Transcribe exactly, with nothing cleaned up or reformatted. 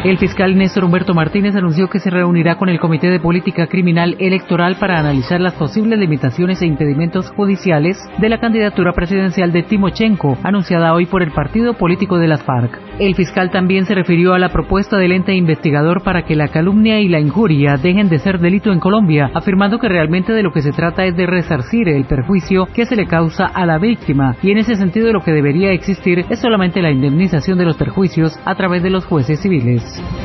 El fiscal Néstor Humberto Martínez anunció que se reunirá con el Comité de Política Criminal Electoral para analizar las posibles limitaciones e impedimentos judiciales de la candidatura presidencial de Timochenko, anunciada hoy por el partido político de las FARC. El fiscal también se refirió a la propuesta del ente investigador para que la calumnia y la injuria dejen de ser delito en Colombia, afirmando que realmente de lo que se trata es de resarcir el perjuicio que se le causa a la víctima, y en ese sentido lo que debería existir es solamente la indemnización de los perjuicios a través de los jueces civiles.